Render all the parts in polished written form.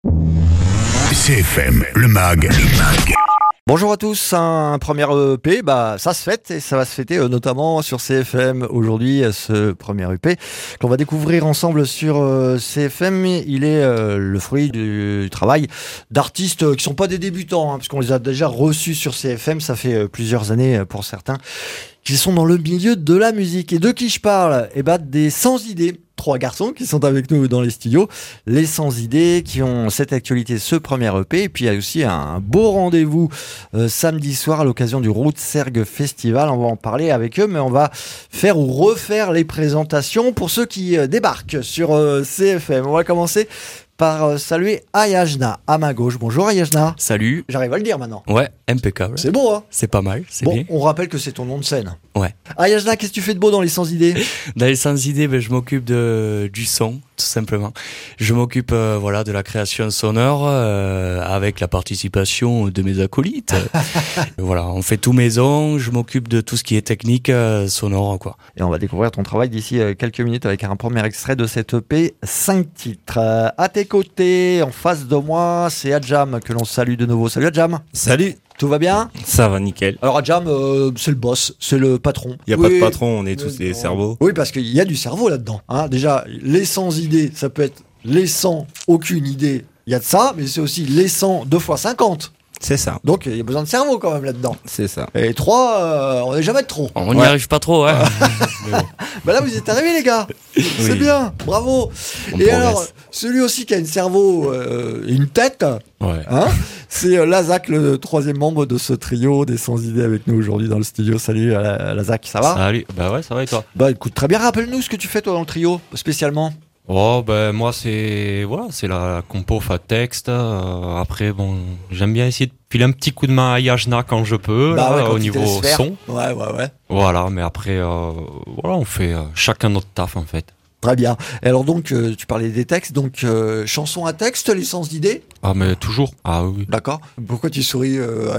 CFM, le MAG. Bonjour à tous, un premier EP, ça se fête et ça va se fêter notamment sur CFM aujourd'hui, ce premier EP qu'on va découvrir ensemble sur CFM. Il est le fruit du travail d'artistes qui sont pas des débutants, puisqu'on les a déjà reçus sur CFM, ça fait plusieurs années pour certains, qui sont dans le milieu de la musique. Et de qui je parle ? Des Sans Idées. 3 garçons qui sont avec nous dans les studios, les Sans Idées, qui ont cette actualité, ce premier EP. Et puis il y a aussi un beau rendez-vous samedi soir à l'occasion du Route Sergue Festival. On va en parler avec eux, mais on va faire ou refaire les présentations pour ceux qui débarquent sur CFM. On va commencer par saluer Ayajna à ma gauche. Bonjour Ayajna. Salut. J'arrive à le dire maintenant. Ouais, impeccable. C'est beau, hein ? C'est pas mal, c'est bon, bien. On rappelle que c'est ton nom de scène. Ouais. Ayajna, qu'est-ce que tu fais de beau dans les Sans Idées ? Dans les Sans Idées, je m'occupe du son, tout simplement. Je m'occupe de la création sonore avec la participation de mes acolytes. On fait tout maison. Je m'occupe de tout ce qui est technique sonore, quoi. Et on va découvrir ton travail d'ici quelques minutes avec un premier extrait de cette EP, 5 titres. À tes côtés, en face de moi, c'est Adjam que l'on salue de nouveau. Salut Adjam. Salut. Tout va bien ? Ça va nickel. Alors Adjam, c'est le boss, c'est le patron. Il n'y a pas de patron, on est tous des cerveaux. Oui, parce qu'il y a du cerveau là-dedans. Déjà, les sans idées, ça peut être les sans aucune idée. Il y a de ça, mais c'est aussi les 100 2 x 50. C'est ça. Donc il y a besoin de cerveau quand même là-dedans. C'est ça. Et 3, on n'est jamais de trop. On n'y arrive pas trop, hein. Là vous êtes arrivés les gars. C'est bien, bravo. On et progresse. Alors, celui aussi qui a une cerveau et une tête, c'est Lazak, le 3e membre de ce trio des Sans Idées avec nous aujourd'hui dans le studio. Salut Lazak, ça va ? Salut, ouais, ça va et toi ? Écoute, très bien, rappelle-nous ce que tu fais toi dans le trio, spécialement. Moi c'est la compo fa texte. Après j'aime bien essayer de filer un petit coup de main à Ayajna quand je peux au niveau son. Ouais. Voilà, mais après on fait chacun notre taf en fait. Très bien. Et alors donc tu parlais des textes, donc chansons à texte, les Sans Idées. Ah mais toujours. Ah oui. D'accord. Pourquoi tu souris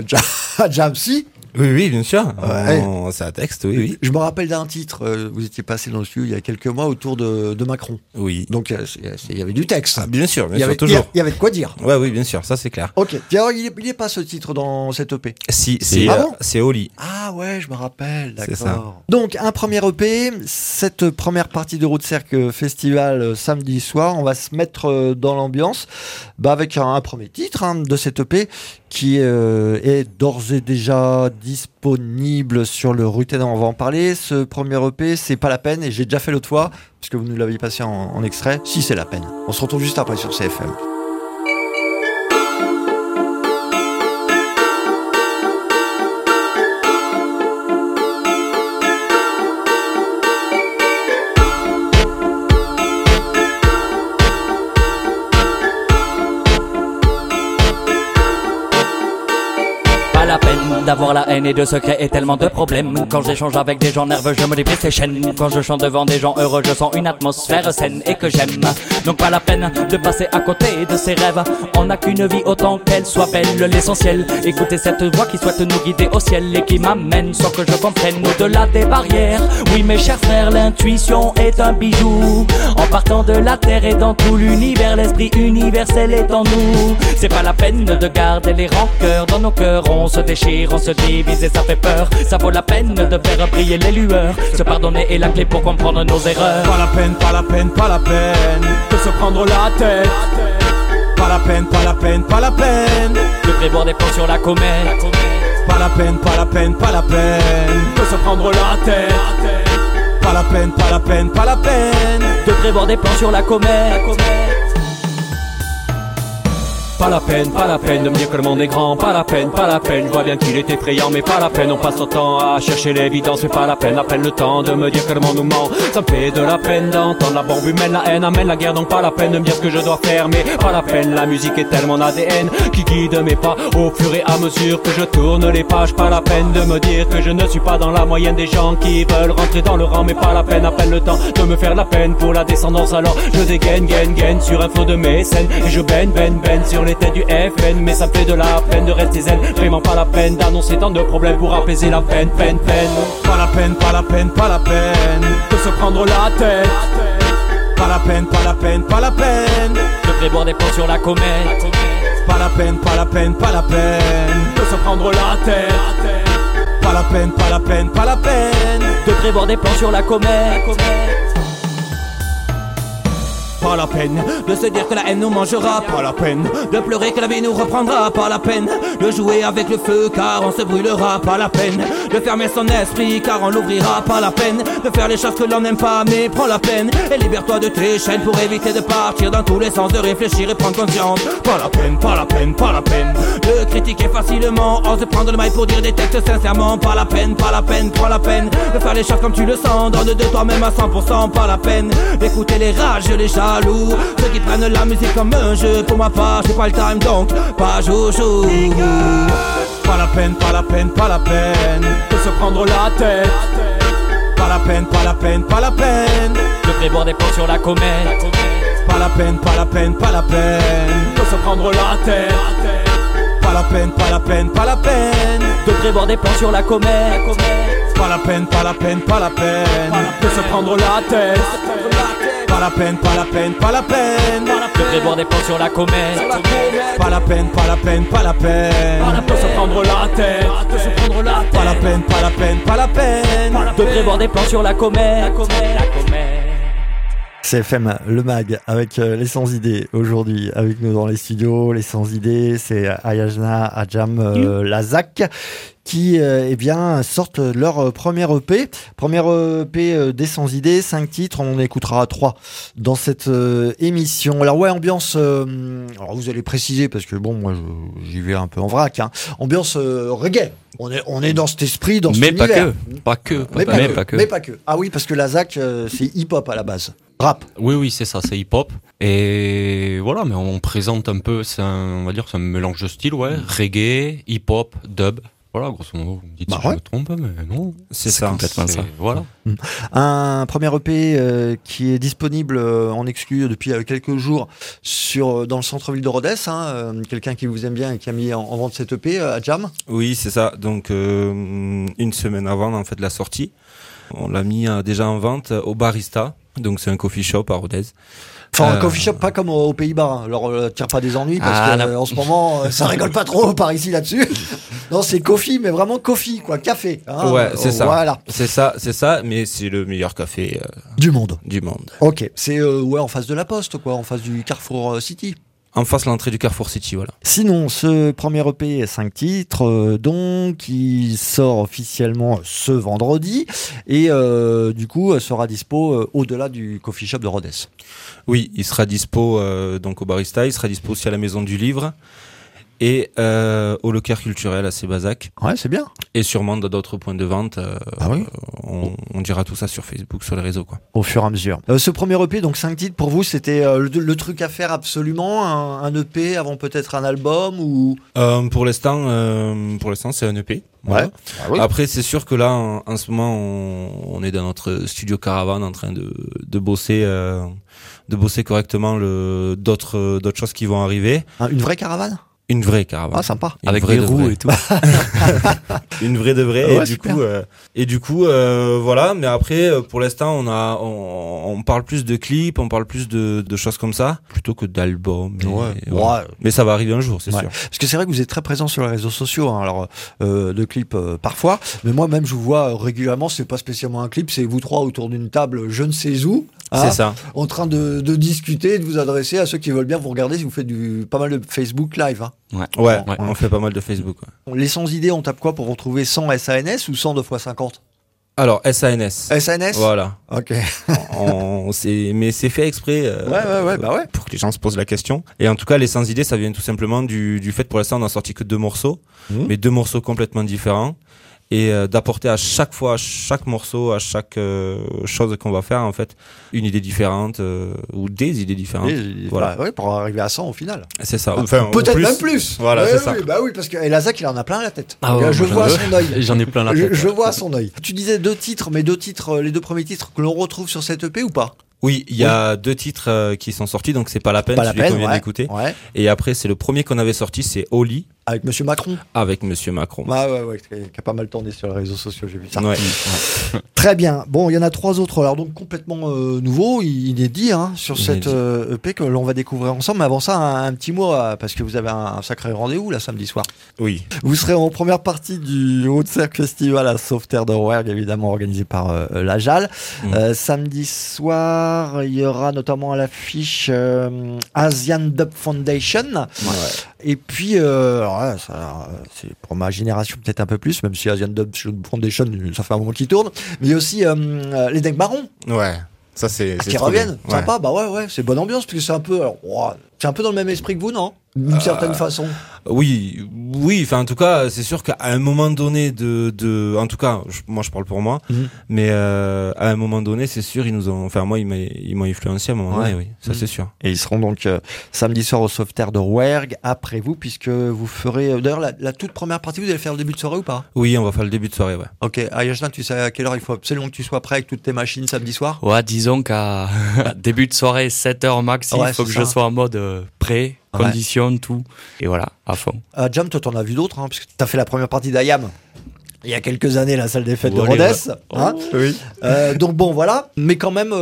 à Jam si? Oui, bien sûr. Ouais. C'est un texte, oui. Je me rappelle d'un titre, vous étiez passé dans le studio il y a quelques mois autour de Macron. Oui. Donc il y avait du texte. Ah, bien sûr, toujours. Il y avait de quoi dire. Ouais, oui, bien sûr, ça c'est clair. Ok. Et alors il est pas ce titre dans cette EP. Si, bon c'est Oli. Ah ouais, je me rappelle, d'accord. C'est ça. Donc un premier EP, cette première partie de Route Sergue Festival samedi soir, on va se mettre dans l'ambiance avec un premier titre de cette EP qui est d'ores et déjà disponible sur le Ruténa. On va en parler. Ce premier EP, c'est pas la peine, et j'ai déjà fait l'autre fois, puisque vous nous l'aviez passé en extrait. Si, c'est la peine. On se retrouve juste après sur CFM. La peine d'avoir la haine et de se créer tellement de problèmes. Quand j'échange avec des gens nerveux, je me débrise les chaînes. Quand je chante devant des gens heureux, je sens une atmosphère saine et que j'aime. Donc pas la peine de passer à côté de ses rêves. On n'a qu'une vie, autant qu'elle soit belle. L'essentiel, écoutez cette voix qui souhaite nous guider au ciel et qui m'amène sans que je comprenne au-delà des barrières. Oui mes chers frères, l'intuition est un bijou. En partant de la terre et dans tout l'univers, l'esprit universel est en nous. C'est pas la peine de garder les rancœurs dans nos cœurs. On se déchire, on se divise et ça fait peur. Ça vaut la peine de faire briller les lueurs. Se pardonner est la clé pour comprendre nos erreurs. Pas la peine de se prendre la tête. Pas la peine de prévoir des plans sur la comète. Pas la peine de se prendre la tête. Pas la peine de prévoir des plans sur la comète. Pas la peine de me dire que le monde est grand. Pas la peine, je vois bien qu'il est effrayant. Mais pas la peine, on passe son temps à chercher l'évidence. Mais pas la peine, à peine le temps de me dire que le monde nous ment. Ça me fait de la peine d'entendre la bombe humaine. La haine amène la guerre, donc pas la peine de me dire ce que je dois faire. Mais pas la peine, la musique est tellement ADN qui guide mes pas au fur et à mesure que je tourne les pages. Pas la peine de me dire que je ne suis pas dans la moyenne des gens qui veulent rentrer dans le rang. Mais pas la peine, à peine le temps de me faire la peine pour la descendance. Alors je dégaine, gaine sur un flot de mécènes. Et je baigne sur les têtes du FN. Mais ça me fait de la peine de rester zen. Vraiment pas la peine d'annoncer tant de problèmes pour apaiser la peine. Pas la peine de se prendre la tête. Pas la peine de devrais boire des plans sur la comète. Pas la peine, pas la peine, pas la peine de se prendre la tête. Pas la peine, pas la peine, pas la peine de prévoir des plans sur la comète. Pas la peine de se dire que la haine nous mangera. Pas la peine de pleurer que la vie nous reprendra. Pas la peine de jouer avec le feu car on se brûlera. Pas la peine de fermer son esprit car on l'ouvrira. Pas la peine de faire les choses que l'on n'aime pas. Mais prends la peine et libère-toi de tes chaînes pour éviter de partir dans tous les sens, de réfléchir et prendre conscience. Pas la peine, pas la peine, pas la peine de critiquer facilement. Ose prendre le mic pour dire des textes sincèrement. Pas la peine, pas la peine, prends la peine de faire les choses comme tu le sens. Donne de toi-même à 100%. Pas la peine d'écouter les rages, les jaloux, ceux qui prennent la musique comme un jeu. Pour ma part, j'ai pas le time donc pas joujou. Pas la peine, pas la peine, pas la peine de se prendre la tête. Pas la peine, pas la peine, pas la peine de prévoir des plans sur la comète. Pas la peine, pas la peine, pas la peine de se prendre la tête. Pas la peine, pas la peine, pas la peine de prévoir des plans sur la comète. Pas la peine, pas la peine, pas la peine de se prendre la tête. Pas la peine, pas la peine, pas la peine de prévoir des plans sur la comète. Pas la peine, pas la peine, pas la peine de se prendre la tête. Pas la peine, pas la peine, pas la peine de prévoir des plans sur la comète. CFM, le mag, avec les sans idées aujourd'hui, avec nous dans les studios. Les sans idées, c'est Ayajna, Ajam, Lazak, qui eh bien sortent leur première EP. Première EP des sans idées, 5 titres, on en écoutera 3 dans cette émission. Alors ouais, ambiance, alors vous allez préciser parce que bon, moi j'y vais un peu en vrac, hein. Ambiance reggae. On est dans cet esprit, dans cet univers. Pas que. Mais pas que. Ah oui, parce que Lazak, c'est hip-hop à la base. Rap. Oui, c'est ça, c'est hip-hop. Et voilà, mais on présente un peu, on va dire, c'est un mélange de styles, ouais. Reggae, hip-hop, dub. Voilà, grosso modo, vous me dites si je me trompe, mais non. C'est ça. Complètement ça. Voilà. Un premier EP qui est disponible en exclu depuis quelques jours dans le centre-ville de Rodez. Quelqu'un qui vous aime bien et qui a mis en vente cet EP à Jam. Oui, c'est ça. Donc, une semaine avant, en fait, la sortie, on l'a mis déjà en vente au Barista. Donc, c'est un coffee shop à Rodez. Enfin, un coffee shop, pas comme aux Pays-Bas. Hein. Alors, tire pas des ennuis parce que en ce moment, ça rigole pas trop par ici là-dessus. Non, c'est coffee, mais vraiment coffee, quoi, café. Hein. Ouais, c'est ça. Voilà. C'est ça, mais c'est le meilleur café du monde. Ok. C'est en face de la Poste, quoi, en face du Carrefour City. En face l'entrée du Carrefour City, voilà. Sinon, ce premier EP, 5 titres, donc, qui sort officiellement ce vendredi, et du coup, sera dispo au-delà du coffee shop de Rodez. Oui, il sera dispo donc au Barista, il sera dispo aussi à la Maison du Livre, et au local culturel à Sébazac. Ouais, c'est bien. Et sûrement dans d'autres points de vente. Oui. On dira tout ça sur Facebook, sur les réseaux, quoi. Au fur et à mesure. Ce premier EP, donc 5 titres, pour vous, c'était le truc à faire absolument, un EP avant peut-être un album ou... Pour l'instant, c'est un EP. Voilà. Ouais. Ah oui. Après, c'est sûr que là, en ce moment, on est dans notre studio Caravane en train de bosser correctement d'autres choses qui vont arriver. Une vraie caravane? Une vraie caravane. Ah, sympa. Avec des roues et tout. Une vraie de vraie. Ouais, et du coup, voilà. Mais après, pour l'instant, on parle plus de clips, on parle plus de choses comme ça, plutôt que d'albums. Ouais. Mais ça va arriver un jour, c'est sûr. Parce que c'est vrai que vous êtes très présent sur les réseaux sociaux, hein. Alors, de clips, parfois. Mais moi-même, je vous vois régulièrement, c'est pas spécialement un clip, c'est vous trois autour d'une table, je ne sais où. C'est ça. En train de discuter, de vous adresser à ceux qui veulent bien vous regarder si vous faites pas mal de Facebook Live. Hein. Ouais, on fait pas mal de Facebook. Ouais. Les sans idées, on tape quoi pour vous retrouver 100 SANS ou 100 2x50? Alors, SANS. SANS? Voilà. Ok. Mais c'est fait exprès. Ouais. Pour que les gens se posent la question. Et en tout cas, les sans idées, ça vient tout simplement du fait, pour l'instant, on n'a sorti que 2 morceaux. Mais 2 morceaux complètement différents. Et d'apporter à chaque fois, à chaque morceau, à chaque chose qu'on va faire, en fait, une idée différente ou des idées différentes. Voilà. Ouais, pour arriver à 100 au final. C'est ça. Enfin, peut-être même plus. Voilà, c'est ça. Oui, parce que Lazak, il en a plein la tête. Ah ouais, je vois à son œil. J'en ai plein la tête. Je vois à son œil. Tu disais 2 titres, mais 2 titres, les 2 premiers titres que l'on retrouve sur cette EP ou pas? Oui, il y a 2 titres qui sont sortis, donc c'est pas la peine, celui qu'on vient d'écouter. Ouais. Et après, c'est le premier qu'on avait sorti, c'est Oli. Avec Monsieur Macron. Avec Monsieur Macron. Ouais, qui a pas mal tourné sur les réseaux sociaux, j'ai vu ça. Ouais. Très bien. Bon, il y en a 3 autres, alors donc complètement nouveaux, inédits, sur cette EP que l'on va découvrir ensemble. Mais avant ça, un petit mot, parce que vous avez un sacré rendez-vous là samedi soir. Oui. Vous serez en première partie du Route Cercle Festival à Sauveterre de Rouergue, évidemment organisé par la JAL. Samedi soir, il y aura notamment à l'affiche Asian Dub Foundation. Ouais. Et puis, alors là, c'est pour ma génération peut-être un peu plus, même si Asian Dub Foundation, ça fait un moment qu'il tourne. Mais il y a aussi les Necks Marrons. Ouais. Ça, c'est qui reviennent. Bien. Sympa, bah ouais, c'est bonne ambiance, parce que c'est un peu, c'est un peu dans le même esprit que vous, non? D'une certaine façon. Oui. Enfin, en tout cas, c'est sûr qu'à un moment donné en tout cas, moi, je parle pour moi, mais à un moment donné, c'est sûr, ils m'ont influencé à un moment donné, oui, ça c'est sûr. Et ils seront donc samedi soir au Sauveterre de Rouergue, après vous, puisque vous ferez, d'ailleurs, la toute première partie, vous allez faire le début de soirée ou pas? Oui, on va faire le début de soirée, ouais. Ok, Ayajna, tu sais à quelle heure il faut absolument que tu sois prêt avec toutes tes machines samedi soir? Ouais, disons qu'à début de soirée, 7h max, il faut que je sois en mode prêt. Condition, tout. Et voilà, à fond. Jam, toi, t'en as vu d'autres, parce que t'as fait la première partie d'Ayam il y a quelques années, la salle des fêtes de Rodez. Oui. Donc bon, voilà. Mais quand même,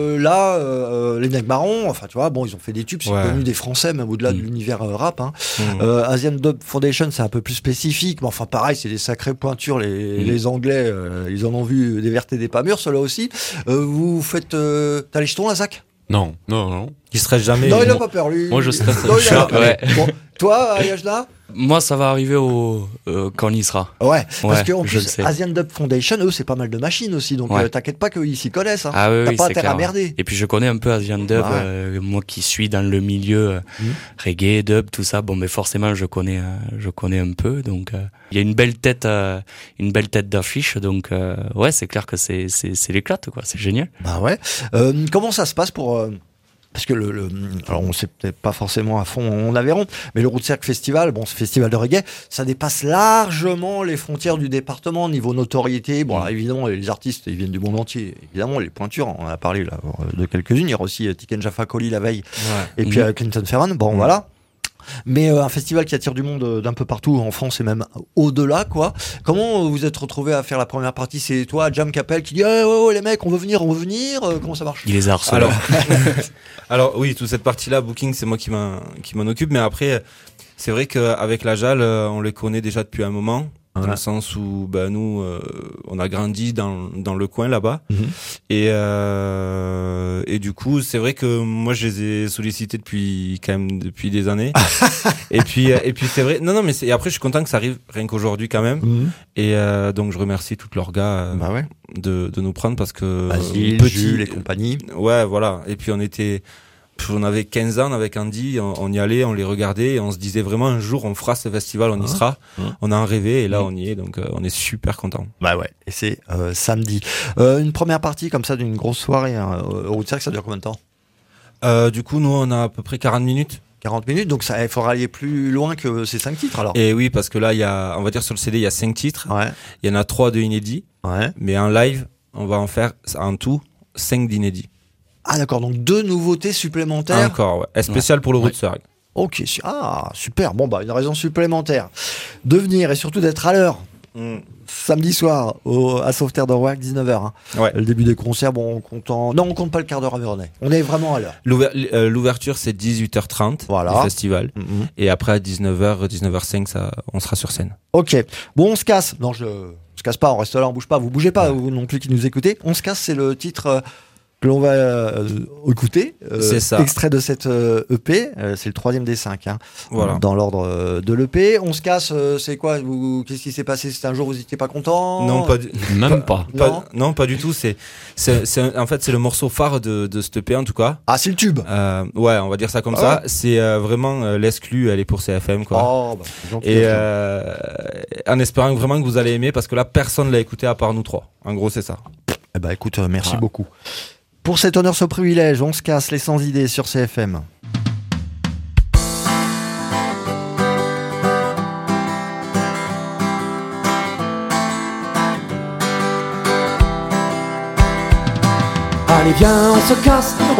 les Necks Marrons, enfin, tu vois, bon, ils ont fait des tubes, c'est connu des Français, même au-delà de l'univers rap. Asian Dub Foundation, c'est un peu plus spécifique, mais enfin, pareil, c'est des sacrées pointures. Les Anglais, ils en ont vu des vertes et des pas mûres, ceux-là aussi. Vous faites... T'as les jetons, là, Zach? Non. Il stresse jamais. Non, il a pas peur, lui. Moi, je stresse. Bon, toi, Ayajna? Moi, ça va arriver quand on y sera. Ouais, parce qu'en plus, Asian Dub Foundation, eux, c'est pas mal de machines aussi, donc t'inquiète pas qu'ils s'y connaissent. Ah oui, t'as pas intérêt à merder. Et puis je connais un peu Asian Dub, moi qui suis dans le milieu reggae, dub, tout ça. Bon, mais forcément, je connais un peu, donc il y a une belle tête d'affiche, donc ouais, c'est clair que c'est l'éclate, quoi. C'est génial. Bah ouais. Comment ça se passe pour parce que alors on sait peut-être pas forcément à fond en Aveyron, mais le Route Cercle Festival, bon, ce festival de reggae, ça dépasse largement les frontières du département niveau notoriété. Bon, alors, évidemment, les artistes, ils viennent du monde entier. Évidemment, les pointures, on en a parlé là de quelques-unes. Il y aura aussi Tiken Jah Fakoly la veille, et puis Clinton Ferran. Bon, voilà. Mais un festival qui attire du monde d'un peu partout en France et même au-delà, quoi. Comment vous êtes retrouvés à faire la première partie? C'est toi, Jam Capel, qui dit ouais, les mecs, on veut venir. Comment ça marche? Il les harcèle. Alors oui, toute cette partie-là, booking, c'est moi qui m'en occupe. Mais après, c'est vrai qu'avec la JAL, on les connaît déjà depuis un moment. Dans le sens où nous on a grandi dans le coin là-bas et du coup c'est vrai que moi je les ai sollicités depuis des années et puis c'est vrai et après je suis content que ça arrive rien qu'aujourd'hui quand même et donc je remercie tous leurs gars de nous prendre parce que Basile, Jules et compagnie. Ouais, voilà. Et puis on avait 15 ans avec Andy, on y allait, on les regardait et on se disait vraiment un jour on fera ce festival, on y sera. On a en rêvé et là on y est, donc on est super contents. Bah ouais, et c'est samedi. Une première partie comme ça d'une grosse soirée au Route Cercle, ça dure combien de temps? Du coup nous on a à peu près 40 minutes. 40 minutes, donc il faudra aller plus loin que ces 5 titres alors. Et oui, parce que là il y a, on va dire sur le CD il y a 5 titres, il y en a 3 de inédits, mais en live on va en faire en tout 5 d'inédits. Ah d'accord, donc 2 nouveautés supplémentaires. Encore, ouais. Spécial pour le Route Cercle. Ok, super. Bon une raison supplémentaire de venir et surtout d'être à l'heure. Samedi soir à Sauveterre de Rouergue, 19h. Le début des concerts, bon, on compte pas le quart d'heure aveyronnais. On est vraiment à l'heure. L'ouverture c'est 18h30 le festival et après à 19h05 on sera sur scène. Ok. Bon, on se casse. Non, on se casse pas, on reste là, on bouge pas. Vous bougez pas vous non plus qui nous écoutez. On se casse, c'est le titre que l'on va écouter, c'est ça. Extrait de cette EP, c'est le 3e des 5, voilà. Dans l'ordre de l'EP. On se casse, c'est quoi qu'est-ce qui s'est passé? C'était un jour où vous n'étiez pas content? Non, même pas. Non, pas du tout. En fait, c'est le morceau phare de cette EP en tout cas. Ah, c'est le tube. Ouais, on va dire ça comme ça. C'est vraiment l'exclu, elle est pour CFM quoi. Oh, gentil. Et en espérant vraiment que vous allez aimer parce que là, personne l'a écouté à part nous 3. En gros, c'est ça. Eh ben, écoute, merci beaucoup. Pour cet honneur, ce privilège, on se casse les sans idées sur CFM. Allez viens on se casse,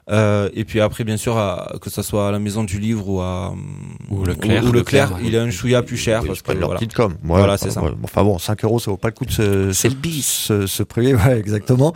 Et puis après, bien sûr, que ça soit à la Maison du Livre ou Leclerc, il est un chouïa plus cher parce que leur voilà. petite com. Voilà, c'est ça. Enfin bon, 5 €, ça vaut pas le coup de C'est le bis. se priver. Ouais, exactement.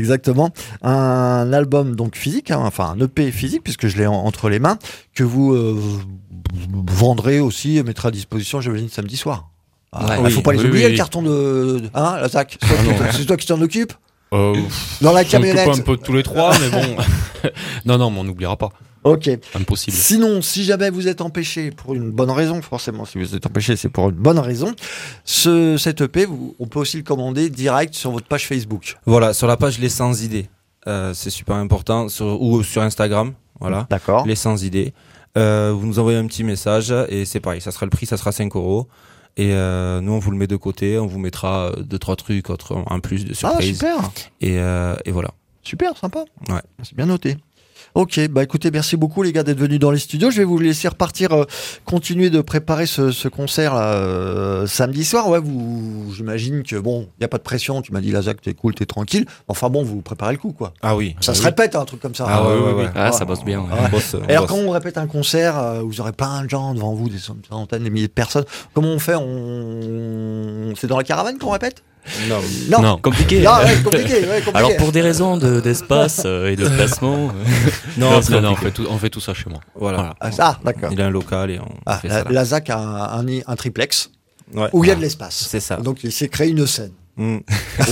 Un album donc physique, hein, enfin un EP physique puisque je l'ai entre les mains, que vous vendrez aussi, mettrez à disposition, j'imagine, samedi soir. Faut pas les oublier, le carton de la Zach. C'est toi qui t'en occupes. Dans la camionnette. Un peu tous les trois, mais bon. non, mais on n'oubliera pas. Ok. Impossible. Sinon, si jamais vous êtes empêché pour une bonne raison, forcément, si vous êtes empêché, c'est pour une bonne raison. Cet EP, on peut aussi le commander direct sur votre page Facebook. Voilà, sur la page Les Sans Idées. C'est super important. Ou sur Instagram. Voilà. D'accord. Les Sans Idées. Vous nous envoyez un petit message et c'est pareil. Ça sera 5 €. Et nous, on vous le met de côté. On vous mettra 2-3 trucs en plus de surprise. Ah, super. Et voilà. Super, sympa. Ouais. C'est bien noté. Ok, bah écoutez, merci beaucoup les gars d'être venus dans les studios. Je vais vous laisser repartir, continuer de préparer ce concert là, samedi soir. Ouais, j'imagine que bon, il y a pas de pression. Tu m'as dit la Zach, t'es cool, t'es tranquille. Enfin bon, vous préparez le coup quoi. Ah oui. Ça se répète un truc comme ça. Ah ouais. Ah, ça bosse bien. Ouais. Alors quand on répète un concert, vous aurez plein de gens devant vous, des centaines, des milliers de personnes. Comment on fait C'est dans la caravane qu'on répète? Non, compliqué. Compliqué. Alors pour des raisons d'espace et de placement. Non, on fait tout ça chez moi. Voilà. Ah, d'accord. Il a un local et on fait ça. La Zach a un triplex où il y a de l'espace. C'est ça. Donc il s'est créé une scène. Ouais,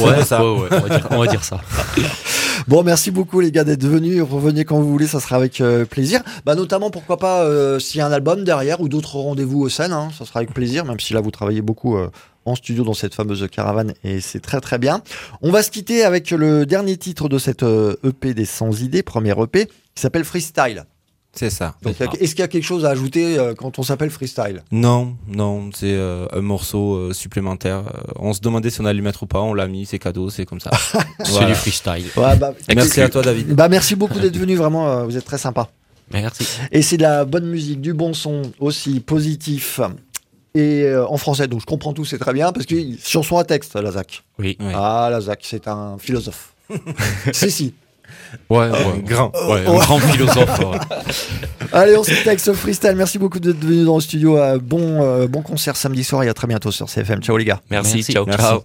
on va dire ça. Bon, merci beaucoup les gars d'être venus. Revenez quand vous voulez, ça sera avec plaisir. Bah notamment, pourquoi pas s'il y a un album derrière ou d'autres rendez-vous aux scènes, hein, ça sera avec plaisir. Même si là vous travaillez beaucoup en studio dans cette fameuse caravane et c'est très très bien. On va se quitter avec le dernier titre de cette EP des Sans Idées, premier EP, qui s'appelle Freestyle. C'est ça. Donc, est-ce qu'il y a quelque chose à ajouter quand on s'appelle Freestyle? Non, c'est un morceau supplémentaire. On se demandait si on allait le mettre ou pas, on l'a mis, c'est cadeau, c'est comme ça. C'est du freestyle. Ouais, merci à toi David. Merci beaucoup d'être venu, vraiment, vous êtes très sympa. Merci. Et c'est de la bonne musique, du bon son aussi, positif. Et en français, donc je comprends tout, c'est très bien, parce que chanson à texte, la Zach. Oui. Ah, la Zach, c'est un philosophe. si. Ouais, grand. Ouais, un grand philosophe. Ouais. Allez, on se quitte avec ce freestyle. Merci beaucoup d'être venu dans le studio. Bon concert samedi soir et à très bientôt sur CFM. Ciao les gars. Merci. Ciao.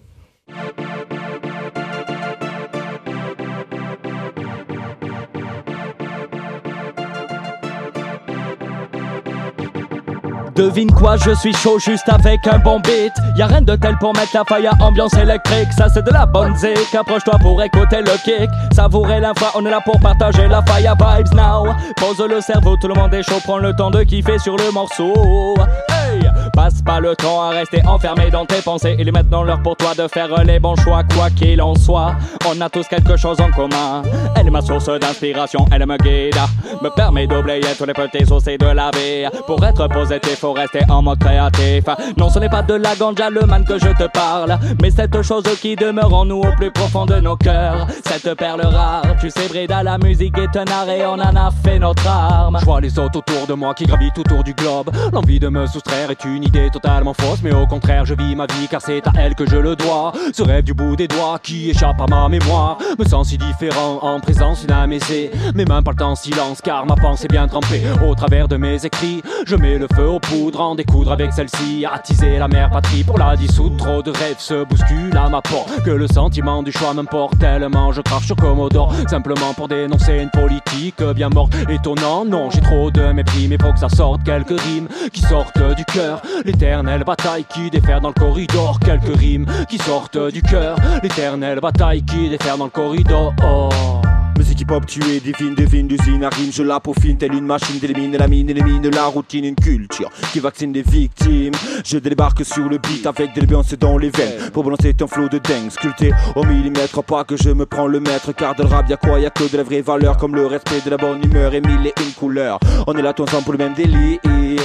Devine quoi, je suis chaud juste avec un bon beat. Y'a rien de tel pour mettre la faille à ambiance électrique. Ça c'est de la bonne zik, approche-toi pour écouter le kick. Savourer la foi, on est là pour partager la faille à vibes now. Pose le cerveau, tout le monde est chaud, prends le temps de kiffer sur le morceau. Hey, passe pas le temps à rester enfermé dans tes pensées. Il est maintenant l'heure pour toi de faire les bons choix, quoi qu'il en soit. On a tous quelque chose en commun. Elle est ma source d'inspiration, elle me guide, me permet d'oublier tous les petits soucis de la vie. Pour être positif, faut rester en mode créatif. Non, ce n'est pas de la ganja, le man que je te parle, mais cette chose qui demeure en nous au plus profond de nos cœurs. Cette perle rare, tu sais, Brida, la musique est un art et on en a fait notre arme. Je vois les autres autour de moi qui gravitent autour du globe. L'envie de me soustraire est une idée totalement fausse, mais au contraire je vis ma vie car c'est à elle que je le dois. Ce rêve du bout des doigts qui échappe à ma mémoire me sens si différent en présence d'une âme aisée. Mes mains parlent en silence car ma pensée bien trempée. Au travers de mes écrits, je mets le feu aux poudres, en découdre avec celle-ci, attiser la mère patrie pour la dissoudre. Trop de rêves se bousculent à ma porte, que le sentiment du choix m'importe tellement je crache sur Commodore, simplement pour dénoncer une politique bien morte. Étonnant, non, j'ai trop de mépris, mais faut que ça sorte quelques rimes qui sortent du cœur. L'éternelle bataille qui déferle dans le corridor. Quelques rimes qui sortent du cœur. L'éternelle bataille qui déferle dans le corridor. Musique hip-hop tuée, divine d'usine à rime. Je la peaufine telle une machine d'élimine la mine, élimine la routine, une culture qui vaccine des victimes. Je débarque sur le beat avec des l'ambiance dans les veines pour balancer un flow de dingue sculpté au millimètre. Pas que je me prends le maître, car de le rap y'a quoi? Y'a que de la vraie valeur, comme le respect de la bonne humeur et mille et une couleurs. On est là tous ensemble pour le même délire.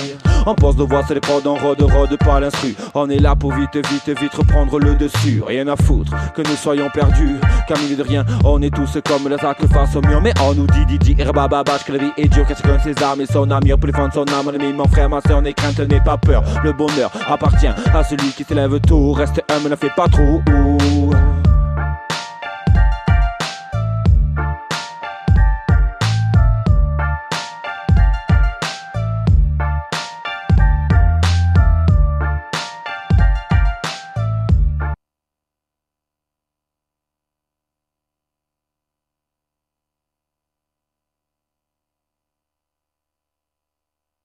On pense de voix, c'est les prods, on rôde pas l'instru. On est là pour vite reprendre le dessus. Rien à foutre que nous soyons perdus, car milieu de rien, on est tous comme la Zach face au mur. Mais on nous dit, rabababach, que la vie est dure, qu'est-ce que ses armes et son amour pour défendre son âme. Mon ami, mon frère, ma soeur, n'aie crainte, n'aie pas peur. Le bonheur appartient à celui qui s'élève tôt. Reste humble, ne fais pas trop.